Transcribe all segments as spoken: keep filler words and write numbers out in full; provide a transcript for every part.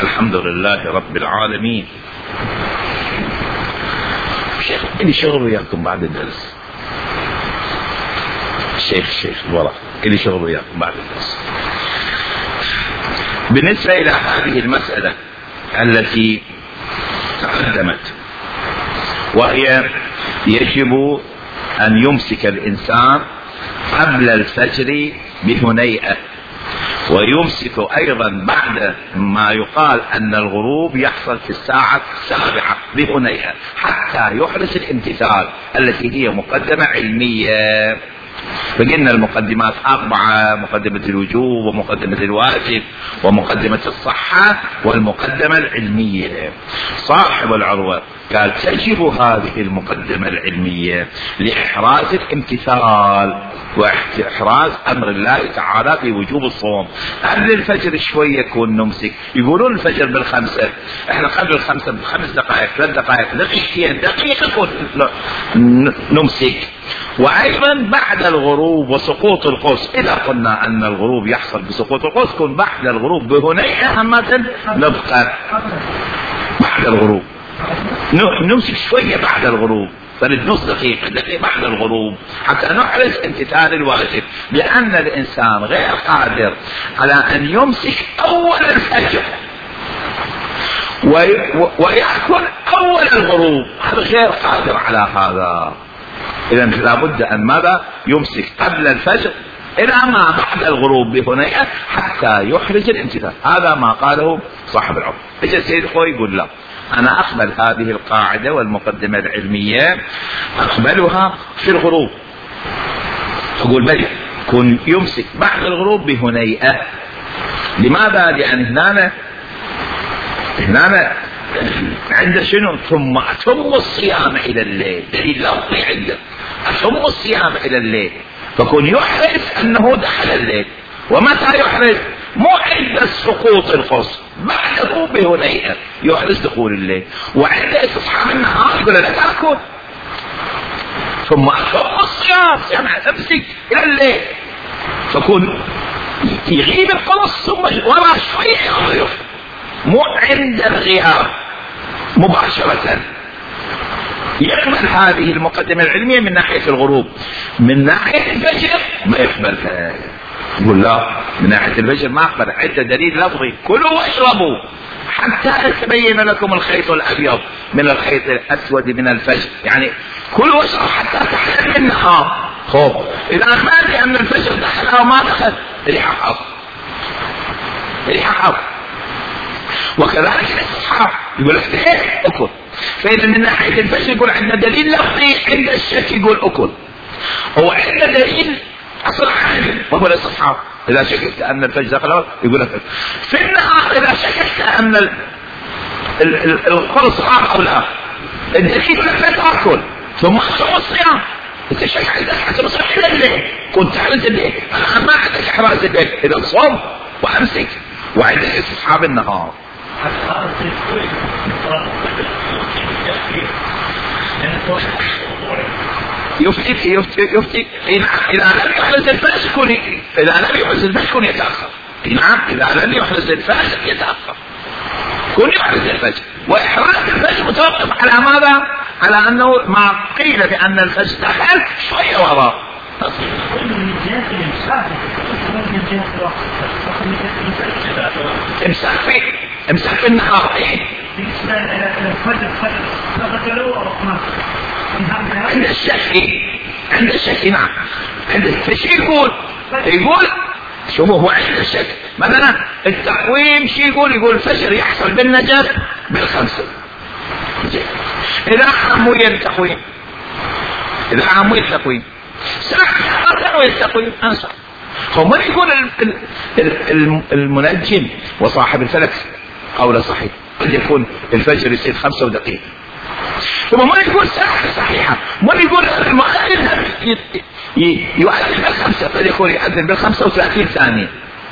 الحمد لله رب العالمين. شيخ إلي شغل وياكم بعد الدرس. الشيخ الشيخ ورا إلي شغل وياكم بعد الدرس. بالنسبة إلى هذه المسألة التي تقدمت، وهي يجب أن يمسك الإنسان قبل الفجر بهنيئة، ويمسك أيضا بعد ما يقال أن الغروب يحصل في الساعة السابعة بهنيئة حتى يحرص الامتثال، التي هي مقدمة علمية. فقلنا المقدمات أربعة: مقدمة الوجوب، ومقدمة الواجب، ومقدمة الصحة، والمقدمة العلمية. صاحب العروة قال تجب هذه المقدمة العلمية لإحراز الامتثال وإحراز أمر الله تعالى في وجوب الصوم. قبل الفجر شوية يكون نمسك، يقولون الفجر بالخمسة، احنا قبل الخمسة بخمس دقائق ثلاث دقائق دقيقتين دقيقة نمسك. وأيضا بعد الغروب وسقوط القوس، إذا قلنا أن الغروب يحصل بسقوط القوس كن بعد الغروب بهنيئة همة نبقى بعد الغروب نمسك شوية بعد الغروب، فرد نص دقيقة دقيقة بعد الغروب حتى نحرز امتثال الواجب، لأن الإنسان غير قادر على أن يمسك أول الفجر ويأكل أول الغروب، هذا غير قادر على هذا. إذا لابد أن ماذا؟ يمسك قبل الفجر إلى ما بعد الغروب بهنيئة حتى يحرز الامتثال. هذا ما قاله صاحب العمر. اجى السيد خوي يقول لا، أنا أقبل هذه القاعدة والمقدمة العلمية أقبلها في الغروب. أقول بلي كن يمسك بعد الغروب بهنيئة. لماذا؟ لأن هنا هنا عند شنو؟ ثم أتم الصيام إلى الليل، دليل لفظي عنده أتم الصيام إلى الليل، فكن يحرز أنه دخل الليل. ومتى يحرز؟ مو عند سقوط القوس، بعده بهنيئة يحرز دخول الليل. وعند استصحاب النهار يقول لا تأكل، ثم أتم الصيام يعني أمسك إلى الليل، فكن يغيب القوس ثم ورا شوية يغيب، مو عند الغياب مباشرة. يقبل هذه المقدمة العلمية من ناحية الغروب، من ناحية الفجر ما يقبلها. يقول لا، من ناحية الفجر ما أقبل، عدة دليل لفظي: كلوا واشربوا حتى يتبين لكم الخيط الأبيض من الخيط الأسود من الفجر، يعني كلوا واشربوا حتى تحتمل النهار. خوف إذا ما أدري أن الفجر دخل أو ما دخل ريح حظ ريح حظ. وكذلك الاستصحاب يقول لك ايه اكل. فاذا من ناحيه الفجر يقول عندنا دليل لفظي، عند الشك يقول اكل، هو عندنا دليل اصل عام وهو الاستصحاب. اذا شككت ان الفجر دخل يقول لك في النهار، اذا شككت ان القرص راح او لا الدليل لك تاكل ثم تصوم الصيام. انت شك عندك حتى تصوم الى الليل، كنت حرز الليل، انا ما عندك احراز الليل، اذا صوم وامسك. وعند استصحاب النهار يفتي يفتي يفتي إذا لم يحرز الفجر كن إذا لم يحرز الفجر كن يتأخر. نعم، إذا لم يحرز الفجر يتأخر، كن يحرز الفجر. وإحراز الفجر متوقف على ماذا؟ على أنه ما قيل بأن الفجر دخل شوية وراء. امسك في امسك في النهار. عند الشك عند الشك نعم عند الشك يقول يقول شوفوا هو عند الشك مثلا التقويم شي يقول يقول الفجر يحصل بالنجاة بالخمسة. إذا عموية التقويم إذا عموية التقويم ساعة التقويم أنسى. هو ما يقول المنجم وصاحب الفلك قول صحيح، قد يكون الفجر يصير خمسة ودقيقة، ثم ما يقول ساعة صحيحة، ما يقول المؤذن يؤذن بالخمسة، قد يكون يؤذن بالخمسة وثلاثين ثانية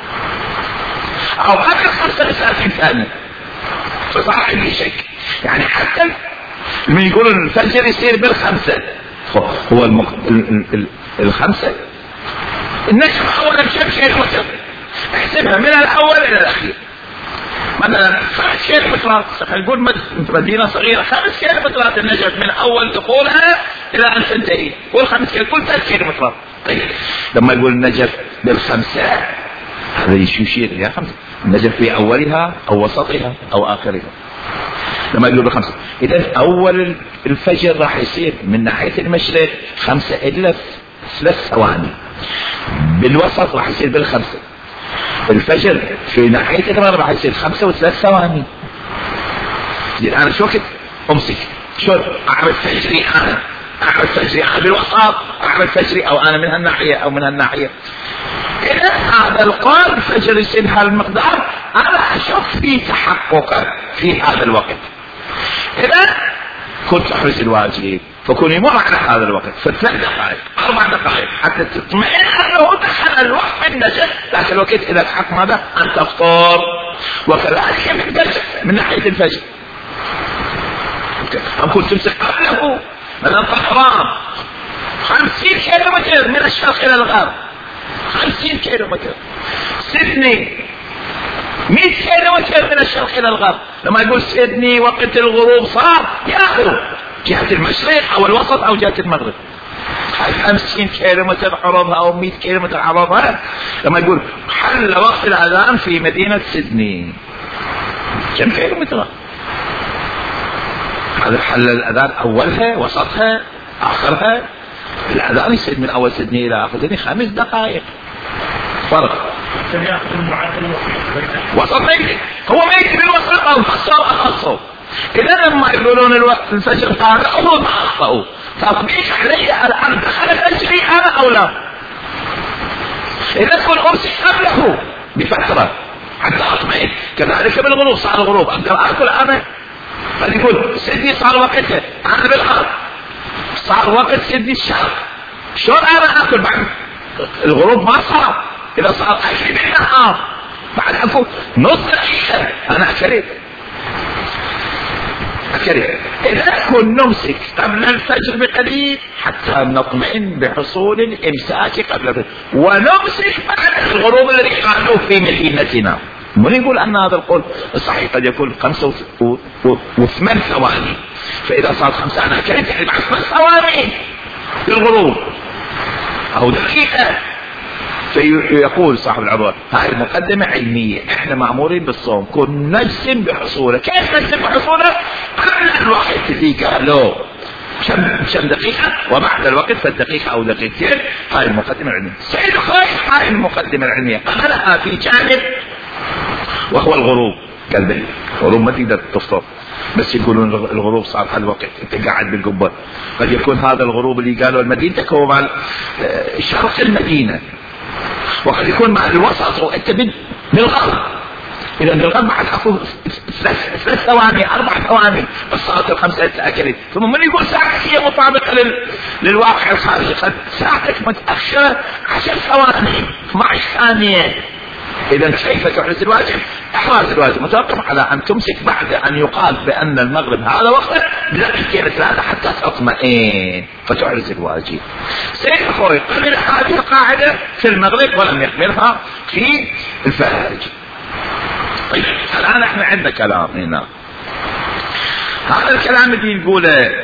أو قبل خمسة وثلاثين ثانية، فصاحب الشك يعني حتى من يقول الفجر يصير بالخمسة، هو المق... ال... ال... الخمسة النجم أولا بشمس الوتر احسبها من الأول إلى الأخير، مثلا خمس كيلومترات، نقول مدينة صغيرة خمس كيلومترات النجف من أول دخولها إلى أن تنتهي، قول خمس كيلومترات، قول ثلاث كيلومترات. طيب لما يقول النجف بالخمسة هذا شو يشير يا خمسة؟ النجف في أولها أو وسطها أو آخرها. لما يقول بالخمسة، إذا أول الفجر راح يصير من ناحية المشرق خمسة إلا ثلاث ثواني، بالوسط راح يصير بالخمسة، الفجر في ناحية المغرب راح يصير خمسة وثلاث ثواني. أنا شو وقت أمسك شو أعمل فجري، أنا أعمل فجري أنا بالوسط، أعمل فجري أو أنا من هالناحية أو من هالناحية. إذا هذا القول فجر يصير هالمقدار، أنا أشوف فيه تحقق في هذا الوقت. إذا كنت أحرز الواجب فكون يمر على هذا الوقت في ثلاث دقائق أربع دقائق حتى تطمئن أنه دخل الوقت من النجف، لكن الوقت إذا الحق ماذا أن تفطر. وكذلك من الفجر من ناحية الفجر أقول تمسك قبله مثلا طهران خمسين كيلو متر من الشرق إلى الغرب، خمسين كيلو متر. سيدني مئة كيلو متر من الشرق إلى الغرب. لما يقول سيدني وقت الغروب صار يأخذ جهة المشرق أو الوسط أو جهة المغرب، خمسين كيلو متر عرضها أو مئة كيلو متر عرضها. لما يقول حل وقت الأذان في مدينة سيدني كم كيلو متر؟ هذا حل الأذان أولها وسطها آخرها. الأذان يصير من أول سيدني إلى آخر سيدني خمس دقائق فرق. وسط هو ما يكتب الوسط أو خصه أخصه. إذا لما يقولون الوقت الفجر طارئ هو ما أخطأوا، تطبيق علي الآن دخلت أجري أنا أو لا. إذا كنت أمسك قبله بفترة حتى أطمئن. كذلك بالغروب صار الغروب أقدر أكل أنا، فيقول سيدي صار وقته أنا بالغرب، صار وقت سيدي الشرق، شلون أنا أكل بعد الغروب ما صار؟ إذا صار أكل بالنهار بعد أكل نص دقيقة أنا أكلت أكلت. إذا كنا نمسك قبل الفجر بقليل حتى نطمئن بحصول الإمساك قبل الفجر، ونمسك بعد الغروب الذي قالوه في مدينتنا. من يقول أن هذا القول الصحيح قد يكون خمسة وثمان ثواني، فإذا صار خمسة أنا أكلت يعني بعد خمس ثواني للغروب أو دقيقة. فيقول صاحب العبارة هاي مقدمة علمية، احنا مأمورين بالصوم كن نجزم بحصوله. كيف نجزم بحصوله؟ قبل الوقت اللي قالوا كم كم دقيقة وبعد الوقت فالدقيقة أو دقيقتين. هاي المقدمة العلمية. سيد خايف هاي المقدمة العلمية قالها في جانب وهو الغروب. قال الغروب ما تقدر تفطر، بس يقولون الغروب صار هالوقت انت قاعد بالقبة. قد يكون هذا الغروب اللي قالوا المدينة هو مع شرق المدينة، وقد يكون مع الوسط وانت بالغرب. اذا بالغرب بعد اكو ثلاث ثواني اربع ثواني بس صارت الخمسة تأكلت. ثم من يقول ساعتك هي مطابقة لل... للواقع الخارجي، ساعتك متأخرة عشر ثواني اثني عشر ثانية. إذا كيف تحرز الواجب؟ إحراز الواجب متوقف على أن تمسك بعد أن يقال بأن المغرب هذا وقت بدقيقتين ثلاثة حتى تطمئن فتحرز الواجب. سيد أخوي قبل هذه القاعدة في المغرب ولم يقبلها في الفجر. طيب الآن احنا عندنا كلام هنا. هذا الكلام اللي نقوله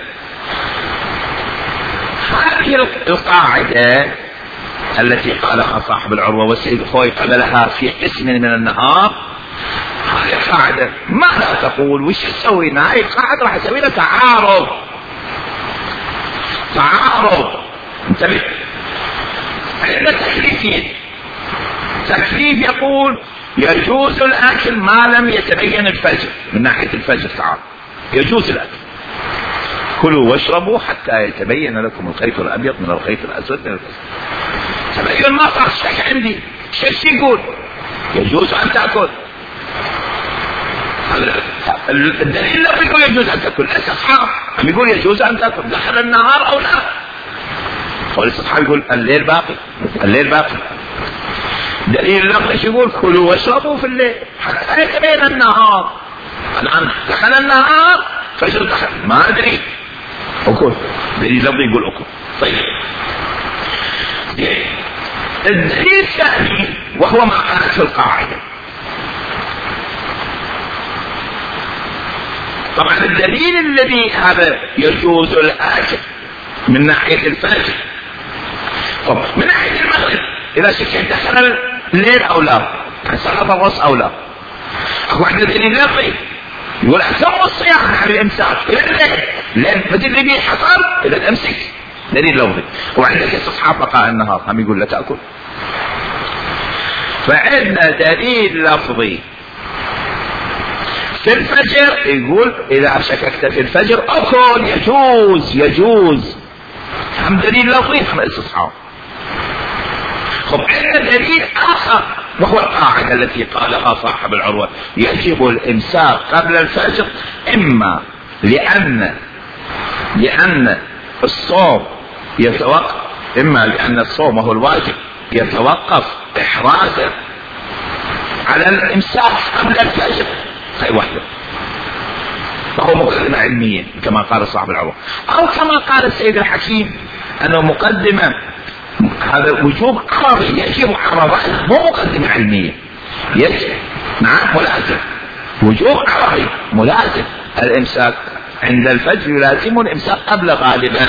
هذه القاعدة التي قالها صاحب العروة والسيد خوي قبلها في قسم من النهار، هذه قاعدة ماذا تقول؟ وش تسوي؟ هاي القاعدة راح تسوي لها تعارض. تعارض انتبه. عندنا تكليفين. تكليف يقول يجوز الأكل ما لم يتبين الفجر. من ناحية الفجر تعال يجوز الأكل، كلوا واشربوا حتى يتبين لكم الخيط الأبيض من الخيط الأسود من الفجر. تبين ما صار شك عندي. شو يقول؟ يجوز أن تأكل. الدليل لا يقول يجوز أن تأكل، الأصحاب يقول يجوز أن تأكل دخل النهار أو لا. والأصحاب يقول الليل باقي، الليل باقي. دليل اللفظ يقول كلوا واشربوا في الليل حتى يتبين النهار. الآن دخل النهار فجر دخل ما أدري أكل. دليل اللفظ يقول أكل. طيب الدليل الثاني وهو ما قالت في القاعدة طبعا الدليل الذي هذا يجوز الأكل من ناحية الفجر. طب من ناحية المغرب إذا شك دخل الليل أو لا، سقط الرأس أو لا، واحد دليل لفظي يقول أتم الصيام على الإمساك إلى الليل، لأن بدل اللي حصل إلى الأمسك، دليل لفظي. وعندك استصحاب بقاء النهار هم يقول لا تأكل. فعندنا دليل لفظي في الفجر يقول إذا شككت في الفجر أكل، يجوز يجوز، هم دليل لفظي هم استصحاب. خب عندنا دليل آخر وهو القاعدة التي قالها صاحب العروة يجب الإمساك قبل الفجر، إما لأن لأن الصوم يتوقف، إما لأن الصوم وهو الواجب يتوقف إحرازا على الإمساك قبل الفجر، هاي واحدة، فهو مقدمة علمية كما قال صاحب العروة، أو كما قال السيد الحكيم أنه مقدمة، هذا وجوب عربي يجب عربي مو مقدمة علمية، يجب نعم ملازم، وجوب عربي ملازم. الإمساك عند الفجر يلازم الإمساك قبل غالبا،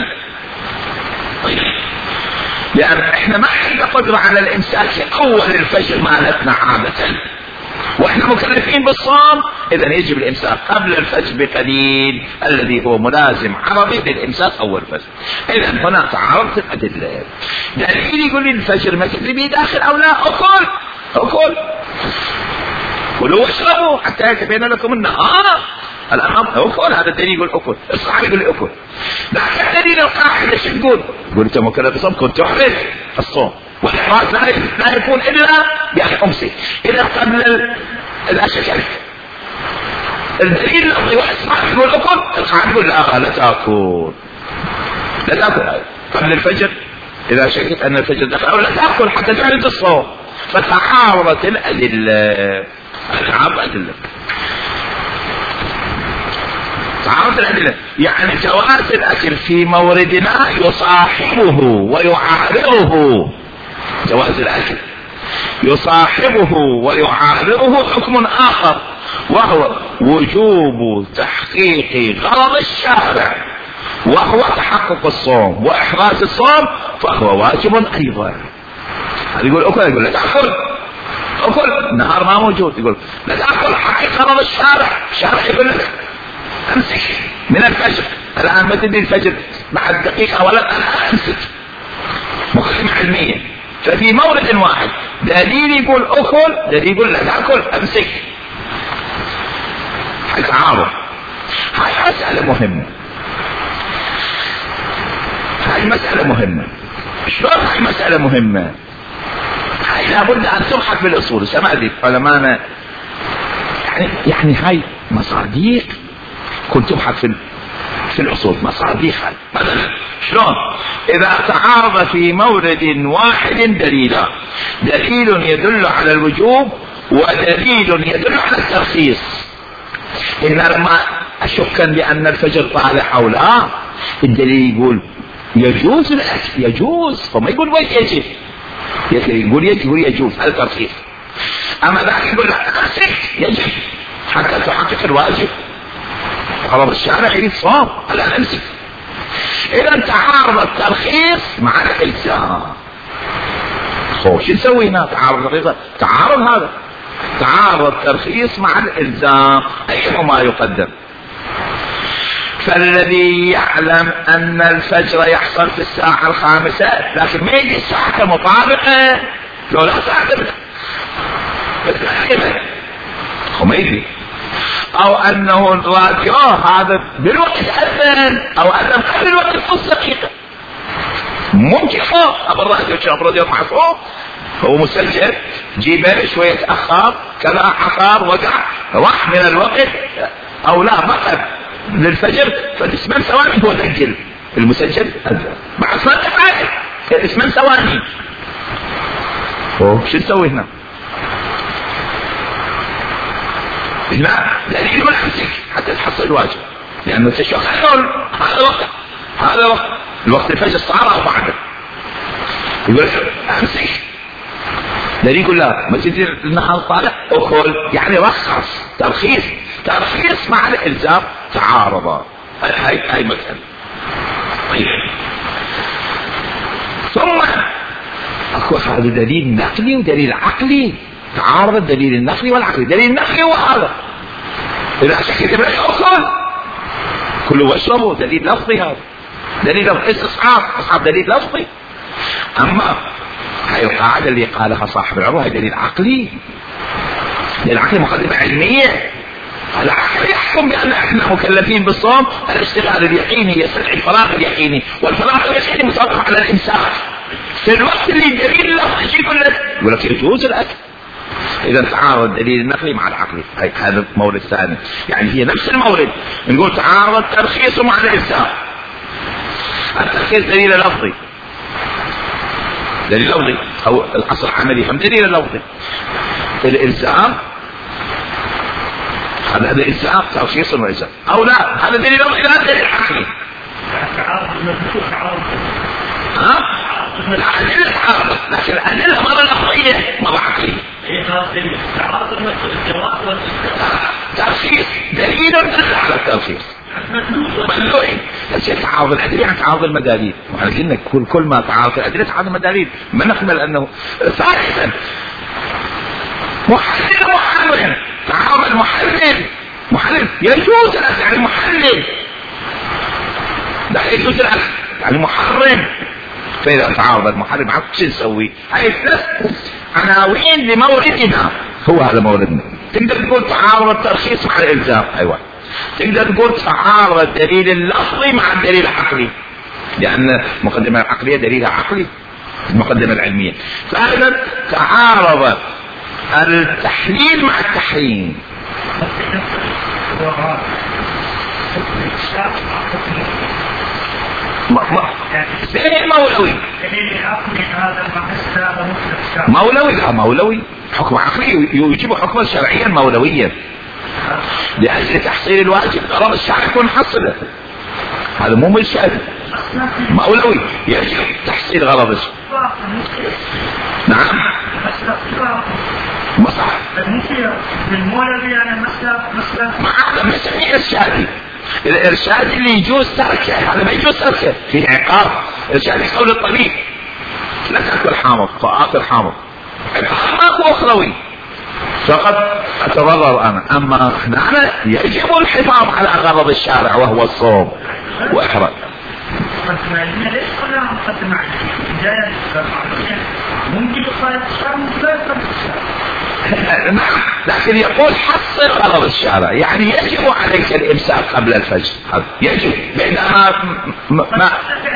لأن احنا ما عندنا قدرة على الإمساك أول الفجر مالتنا عادة، واحنا مكلفين بالصوم، اذا يجب الامساك قبل الفجر بقليل الذي هو ملازم عربي بالامساك اول الفجر. اذا هنا تعارض في الادله. دليل يقول لي الفجر ما تدري داخل او لا، اكل اكل كلوا واشربوا حتى يتبين لكم النهار الامر، اكل، هذا الدليل يقول اكل، الصحابي يقول اكل. لكن دليل القاعده شو تقول؟ يقول انت مكلف بالصوم كنت تحرز الصوم، والإحراز لا يكون إلا يعني أمسك إذا قبل الأشكال. الدليل الأرضي واسمع يقول أكل، القاعدة يقول لا لا تأكل، لا تأكل قبل الفجر إذا شكت أن الفجر دخل، أو لا تأكل حتى تعرض الصوم. فتعارضت الأدلة، تعارض الأدلة تعارض الأدلة يعني جواز الأكل في موردنا يصاحبه ويعارضه، جواز الأكل يصاحبه ويعارضه حكم آخر، وهو وجوب تحقيق غرض الشارع وهو تحقق الصوم وإحراز الصوم، فهو واجب أيضا. يقول أكل، يقول لا تأكل، أكل النهار ما موجود، يقول لا تأكل حقيقة غرض الشارع، الشارع يقول لك امسك من الفجر، الآن ما تدري الفجر بعد دقيقة ولا الآن امسك، مقدمة علمية. ففي مورد واحد دليل يقول أكل، دليل يقول لا تأكل أمسك، هاي تعارض. هاي مسألة مهمة، هاي مسألة مهمة. شلون هاي مسألة مهمة؟ هاي لابد أن تبحث بالأصول. سمعت علماءنا يعني يعني هاي مصاديق كنت تبحث في في الأصول، مصاديق. مثلا شلون إذا تعارض في مورد واحد دليلا، دليل يدل على الوجوب ودليل يدل على الترخيص، إن لما أشكا بأن الفجر طالع أو لا، الدليل يقول يجوز الأكل، يجوز، فما يقول وين يجب، يقول يقول يجوز، هذا ترخيص. أما ذاك يقول يجب حتى تحقق الواجب، غرض الشارع يريد صوم، لا نمسك. إذا تعارض الترخيص مع الإلزام، خو شو نسوي هنا؟ تعارض الترخيص، تعارض هذا تعارض الترخيص مع الإلزام، أيهما يقدم؟ فالذي يعلم أن الفجر يحصل في الساعة الخامسة لكن ما يجي الساعة مطابقة، لو لا ساعة وما يدري، او انه الراديو هذا بالوقت اذن او اذن قبل الوقت نص دقيقه، ممكن فوق ابو الراديو شاف راديو محفوظ هو مسجل جيبه شويه تاخر كذا عقار وقع راح من الوقت او لا بقى للفجر فثمان ثواني هو سجل المسجل بعد ثلاث دقائق ثمان ثواني. شو نسوي هنا؟ لا دليل ما امسك حتى تحصل الواجب، لانه تشوف هذا وقت، هذا وقت الوقت الفجر صار او بعده، يقول امسك. دليل يقول لا ما تدري النهار طالع اكل، يعني رخص ترخيص، الترخيص مع الإلزام تعارضا. هاي هاي مسألة. طيب ثم اكو هذا دليل نقلي ودليل عقلي. تعارض الدليل النقلي والعقلي. دليل النقلي هو هذا، اذا شكيت من الاصل كله واشربه، دليل لفظي. هذا دليل استصحاب، استصحاب دليل لفظي. اما هاي القاعدة اللي قالها صاحب العروة هي دليل عقلي. دليل عقلي مقدمة علمية. العقل يحكم بأن احنا مكلفين بالصوم. الاشتغال اليقيني يستدعي الفراغ اليقيني، والفراغ اليقيني متوقف على الامساك في الوقت اللي الدليل اللفظي يقول لك يقول لك يجوز الاكل. اذا تعارض الدليل النقلي مع العقلي. هذا المورد الثاني، يعني هي نفس المورد. نقول تعارض ترخيصه مع الامساك. الترخيص دليل لفظي، دليل لفظي او الاصل عملي، هم دليل لفظي. الالزام هذا الالزام ترخيص والالزام او لا، هذا دليل لفظي لا دليل عقلي. ها؟ الأدلة تعارض، لكن الأدلة مرة لفظية مرة عقلية. ترخيص دليل دل على الترخيص. ممنوعي بس يتعارض الأدلة يعني تعارض المداليل. وعلى كل كل كل ما تعارض الأدلة تعارض المداليل. ما نقبل أنه ثالثا محلل محرم. تعارض المحلل محلل يجوز الأكل يعني محلل، لا يجوز الأكل يعني محرم. فإذا تعارض المحرم عقل شو نسوي؟ هاي ثلاث عناوين لموردنا، هو هذا موردنا. تقدر تقول تعارض الترخيص مع الإلزام، أيوة. تقدر تقول تعارض الدليل اللفظي مع الدليل العقلي، لأن المقدمة العقلية دليلها عقلي، المقدمة العلمية. فإذا تعارض التحليل مع التحريم. دليل مولوي. مولوي لا مولوي حكم عقلي يجيب حكما شرعيا مولويا لأجل تحصيل الواجب. غرض الشرع يكون حصله، هذا مو مشهد. مولوي يجب تحصيل غرض الشرع. نعم ما صح. المولوي انا مسلك مسلك ما هذا مسلك ارشادي. الارشاد اللي يجوز تركه هذا ما يجوز تركه، في عقاب. ارشاد يقول الطبيب لا تاكل حامض فاكل حامض، ماكو اخروي فقد اتضرر انا. اما نحن يجب الحفاظ على غرض الشارع وهو الصوم واحراج. ممكن نعم، لكن يقول حصل غرض الشارع، يعني يجب عليك الامساك قبل الفجر، يجب. بينما ما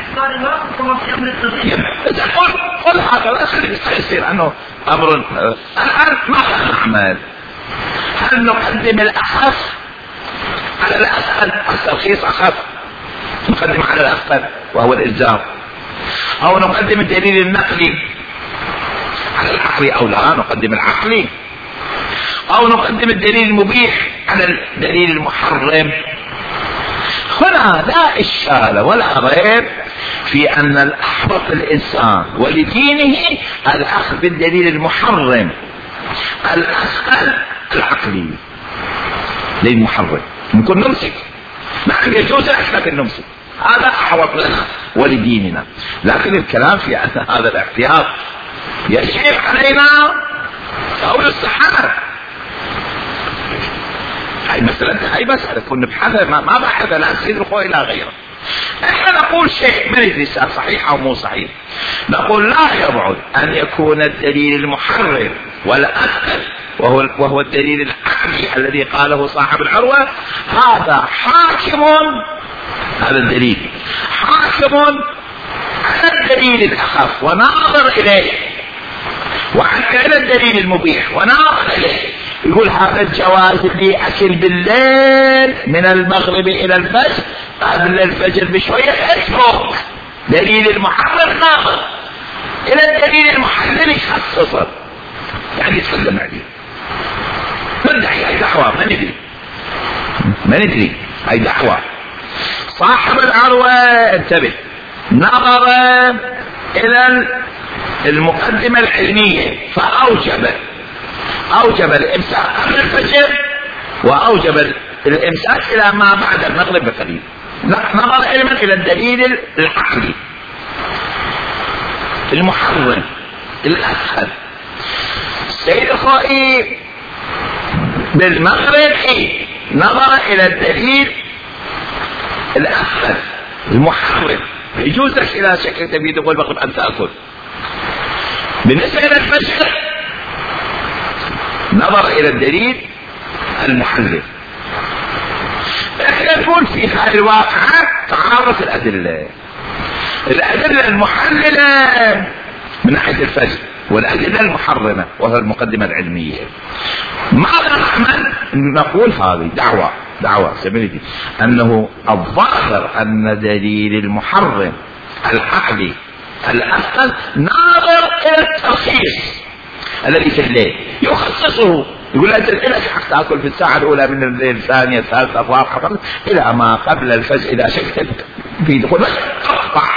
تقول قل هذا يصير انه امر الان ماذا نعمل؟ هل نقدم الاخف على الاسهل؟ الترخيص اخف، نقدم على الاسهل وهو الالزام، او نقدم الدليل النقلي على العقلي، او لا نقدم العقلي، او نقدم الدليل المبيح على الدليل المحرم. هنا لا اشكال ولا ريب في ان الاحوط الانسان ولدينه الاخذ بالدليل المحرم الاسهل العقلي للمحرم. نكون نمسك، نحن يجوز الاحسن ان نمسك، هذا احوط لنا ولديننا. لكن الكلام في ان هذا الاحتياط يجب علينا او الصحابه. هاي مسألة هاي مسألة كنا نبحثها، ما, ما بحثها لا سيد الخوة إلى غيره. احنا نقول شيء من الرسالة صحيح أو مو صحيح، نقول لا يبعد أن يكون الدليل المحرر والأسهل وهو, وهو الدليل العقلي الذي قاله صاحب العروة، هذا حاكم، هذا الدليل حاكم على الدليل الأخف وناظر إليه، وعلى الدليل المبيح وناظر إليه. يقول هذا الجواز اللي أكل بالليل من المغرب إلى الفجر قبل الفجر بشوية اترك دليل المحرر ناظر إلى الدليل المحرر يخصصه، يعني يتكلم عليه. ندعي هاي دعوة ما ندري ما ندري هاي دعوة. صاحب العروة انتبه، نظر إلى المقدمة العلمية فأوجب أوجب الإمساك قبل الفجر وأوجب الإمساك إلى ما بعد المغرب بقليل. نظر علما إلى الدليل العقلي المحرم الأسهل. السيد الخوئي بالمغرب نظر إلى الدليل الأسهل المحرم، يجوز لك إذا شكلت في دخول المغرب أن تأكل. بالنسبة إلى الفجر نظر إلى الدليل المحلل. يكون في هذه الواقعات تعارض الأدلة، الأدلة المحللة من ناحية الفجر والأدلة المحرمة وهي المقدمة العلمية. ماذا نعمل؟ نقول هذه دعوة دعوة سبيلتي أنه الظاهر أن دليل المحرم العقلي الأسهل ناظر إلى الترخيص الذي في الليل يخصصه، يقول أنت لك حق تأكل في الساعة الأولى من الليل، الثانية الثالثة الرابعة إلى ما قبل الفجر إذا شكت في دخول تقطع.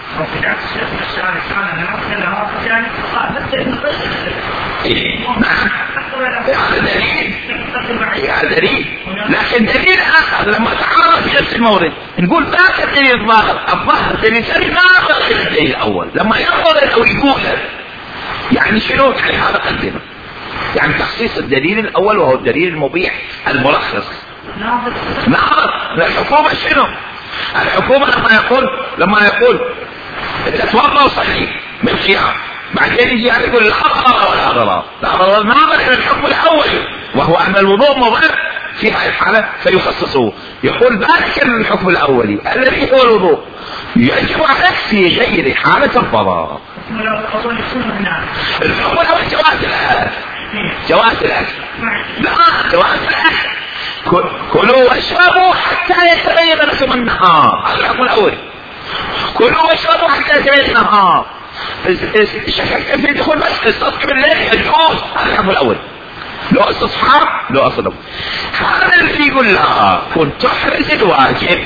هذا دليل هذا دليل لكن دليل آخر لما تعرض في نفس المورد نقول ذاك الدليل الظاهر الظاهر دليل ثاني ناقض الدليل الأول لما ينظر أو يقول يعني شنو؟ يعني هذا قدمه يعني تخصيص الدليل الأول وهو الدليل المبيح المرخص. ناقض الحكومة شنو؟ الحكومة لما يقول لما يقول تتوضا وصلي بالقيام بعدين يجي يقول لا ضرر ولا ضرر، لا ضرر ناظر الى الحكم الاول وهو ان الوضوء مضر في هذه الحاله فيخصصه. يقول ذلك الحكم الاولي الذي هو الوضوء يجب عليك في غير حاله الضرر. الحكم الاول جواز الاكل، جواز الاكل لا جواز الاكل كلوا واشربوا حتى يتبين لكم النهار، هذا الحكم الاولي. كلوا واشربوا حتى يتبين النهار. شكلت في دخول بس الصدق بالليل يجوز، هذا الحكم الاول. لو استصحاب لو اصدق هذا اللي يقول لا كنت تحرز الواجب.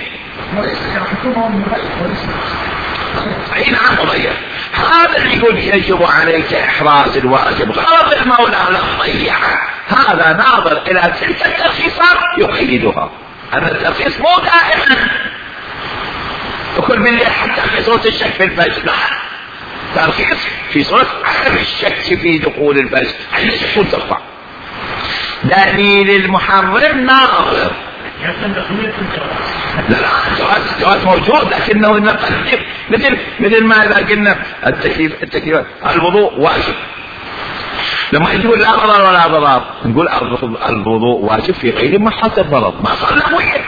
اي نعم مضيع، هذا اللي يقول يجب عليك احراز الواجب غرض المولى لا تضيعه. هذا ناظر الى تلك الترخيصات يقيدها. هذا الترخيص مو دائما وكل بالليل حتى في صورة الشك في الفجر، لا ترخيص في صورة عدم الشك في دخول الفجر عند سكون ترفع. دليل المحرم ناظر لا لا الجواز الجواز موجود لكنه نقدم مثل مثل ما اذا قلنا التكليف التكليفات الوضوء واجب لما يقول لا ضرر ولا ضرر نقول الوضوء واجب في غير ما حصل ضرر ما صار وين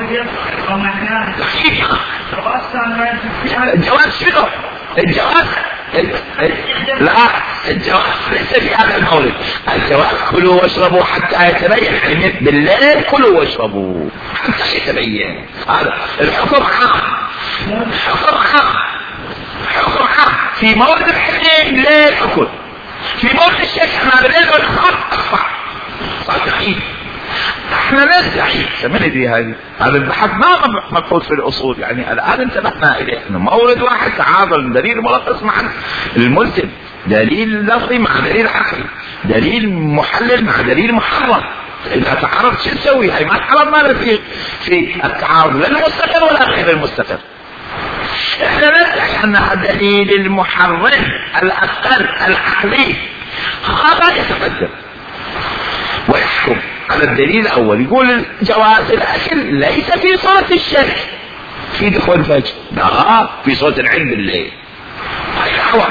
الجواز شنو؟ الجواز لا الجواز ليس في هذا المورد. الجواز كلوا واشربوا حتى يتبين، يعني بالليل كلوا واشربوا حتى يتبين. هذا الحكم عام، الحكم عام، الحكم عام في مورد الحديث ليل حكم، في مورد الشك احنا بالليل والنهار اقطع صحيح. احنا ندعي سمعني دي هذه هذا البحث ما مبحوث في الاصول، يعني الان انتبهنا اليه انه مورد واحد تعارض دليل ملخص مع الملزم، دليل لفظي مع دليل عقلي، دليل محلل مع دليل محرم. اذا تعارض شو نسوي؟ هاي ما تعرضنا في في التعارض لا المستقر ولا غير المستقر. احنا ندعي ان الدليل المحرم الاقل العقلي هذا يتقدم ويحكم على الدليل الأول. يقول جواز الأكل ليس في صورة الشك في دخول الفجر، لا في صورة العلم بالليل. هاي دعوة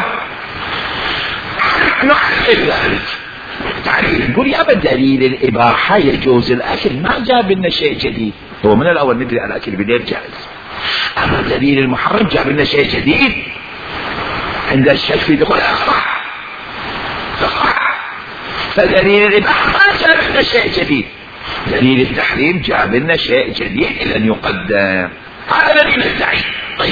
نحن ذلك تعريف نقول يا بدليل الإباحة يجوز الأكل ما جاب لنا شيء جديد، هو من الأول ندري على الأكل بالليل جائز، أما الدليل المحرم جاب لنا شيء جديد عند الشك في دخول الصح صح. فدليل الإباحة ما جاب لنا شيء جديد، دليل التحريم جاب لنا شيء جديد إذن يقدم. هذا دليل الدعي. طيب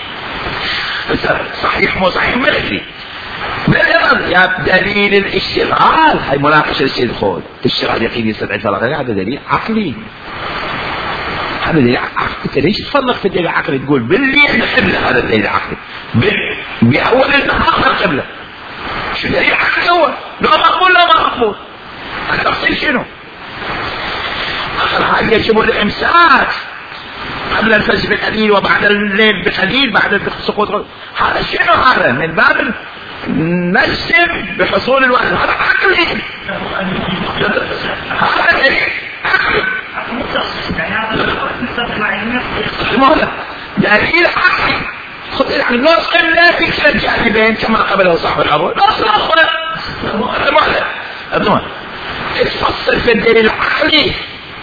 صحيح مو صحيح ما ندري. بالأمر جاب دليل الاشتغال، هاي مناقشة الشيء الخول الاشتغال يقين يستدعي الفرق، هذا دليل عقلي، هذا دليل عقلي. انت ليش تفرق في الدليل العقلي تقول بالليل قبله؟ هذا الدليل العقلي بأول النهار قبله، شو دليل عقلي هو؟ لا مقبول لا ما مقبول. التفصيل شنو؟ آخر حاجة يجب الإمساك قبل الفجر بقليل وبعد الليل بقليل بعد سقوط. هذا شنو هذا؟ من باب نجزم بحصول الوقت. هذا عقلي، هذا عقلي دليل عقلي. خذ يعني نص لا فكرة جانبين كما قبله صاحب الأول نص نص أبنون تفصل في الدليل العقلي.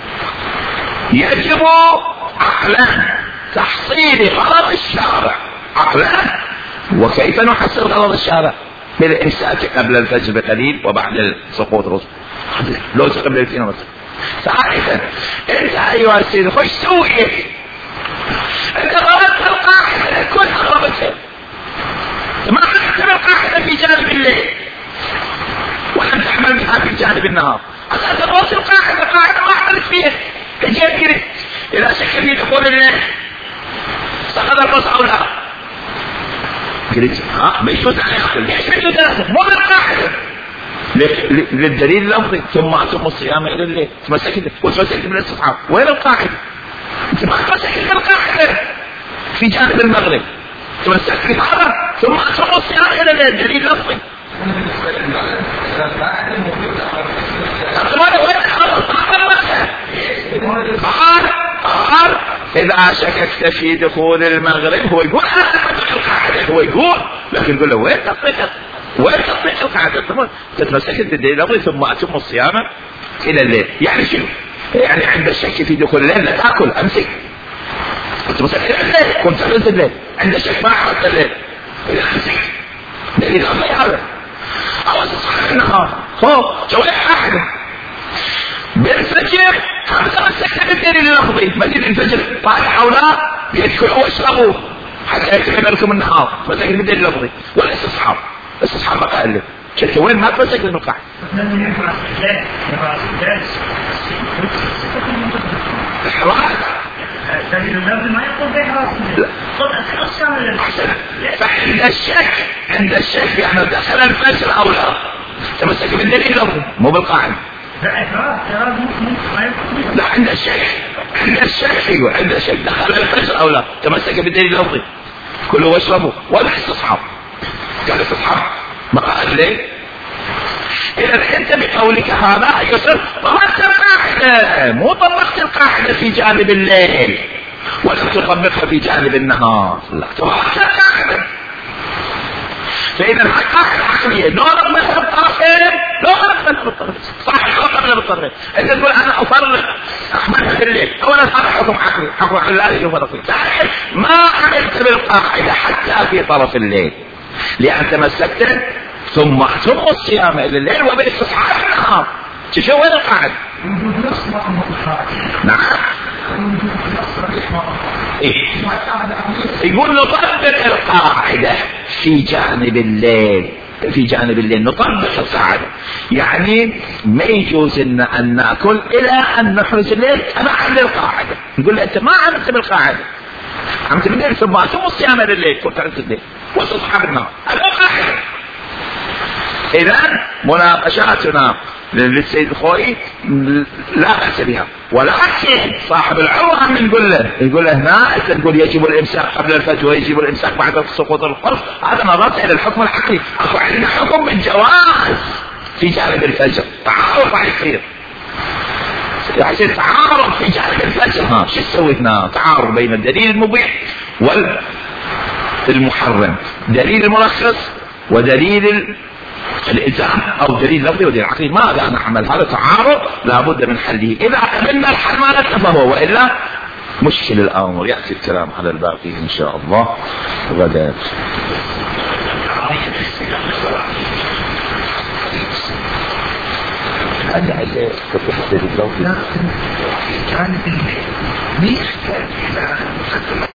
يجب عقلا تحصيل غرض الشارع عقلا. وكيف نحصل غرض الشارع؟ بالإمساك قبل الفجر بقليل وبعد سقوط الرسل لو قبل الاثنين ومسك. ثالثا انت ايها السيد خش سوي انت غرضت القاعدة كلها غرضتها ما تحسب القاعدة في جانب الليل وأن تعمل بها في جانب النهار. أنت تغرضت القاعدة قاعدة ما احترت فيها تجيب كده إذا شك في دخول الليل سقط الرسل أو لا قلت ها بيشوت عليك ليش بيشوت عليك مو بالقاعدة للدليل اللفظي ثم أتم الصيام إلى الليل تمسكت وتمسكت بالاستصحاب. وين القاعدة؟ أنت ما تمسكت بالقاعدة في جانب المغرب تمسكت بالخبر ثم أتم الصيام إلى الليل دليل لفظي. قال قال إذا شككت في دخول المغرب هو يقول القاعدة هو يقول لكن يقول له وين تطبيق وين تطبيق القاعدة؟ تتمسكت بالدليل اللفظي ثم أتم الصيام إلى الليل. يعني شنو؟ يعني عند الشك في دخول الليل لا تأكل أمسك كنت مسكت الليل كنت عملت الليل عند الشك ما عملت الليل أمسك دليل لفظي هذا أو تصحى النهار هو جواب أحد بالفجر تمسكت بالدليل اللفظي مدينة الفجر طالع أو لا بيدخلوا واشربوا حتى يكتب لكم النهار تمسكت بالدليل اللفظي والاستصحاب استصحاب مقالب شفت وين ما تمسكت بالقاعدة الحراس دليل اللفظي ما يقول بإحراس فعند الشك عند الشك يعني دخل الفجر أو لا تمسك بالدليل اللفظي مو بالقاعدة. لا عند الشك عند الشك ايوه عند الشك دخل الفجر او لا تمسك بالدليل اللفظي كلوا واشربوا ولا استصحاب قال استصحاب ما قال ليه؟ اذا انت بقولك هذا يصير طبقت القاعده مو طبقت القاعده في جانب الليل ولا تطبقها في جانب النهار لا طبقت القاعده. فإذا القاعدة العقلية لو رغبتها بالطرفين لو رغبتها بالطرفين صح لو رغبتها بالطرفين. أنت تقول أنا أفرق أحمد في الليل أولا هذا حكم عقلي حكم عقلي لا يفرق ما عملت بالقاعدة حتى في طرف الليل لأن تمسكت ثم ثم الصيام إلى الليل وبالاستصحاب النهار تشوف وين القاعدة؟ نعم إيه؟ يقول نطبق القاعدة في جانب الليل في جانب الليل نطبق القاعدة يعني ما يجوز إن أن نأكل إلى أن نحرز الليل أنا عند القاعدة. نقول له أنت ما عملت بالقاعدة عملت بالليل ثم ثم الصيام لليل كنت عملت الليل وتصحى بالنهار القاعدة. إذن مناقشاتنا للسيد الخوئي لا بأس بها ولكن صاحب العروة من يقول له يقول له هنا أنت تقول يجب الإمساك قبل الفجر ويجب الإمساك بعد سقوط القرص هذا نظرت إلى الحكم العقلي أكو عندنا حكم بالجواز في جانب الفجر تعارض راح يصير راح يصير تعارض في جانب الفجر. ها شو تسوي هنا؟ تعارض بين الدليل المبيح والمحرم دليل المرخص ودليل الإلزام أو دليل لفظي ودليل عقلي. ماذا نعمل؟ هذا تعارض لابد من حله. إذا قبلنا الحل ما نتفهمه وإلا مشكل الأمر. يأتي الكلام على الباقي إن شاء الله غدا. هذا هذا كتبت الدليل اللفظي.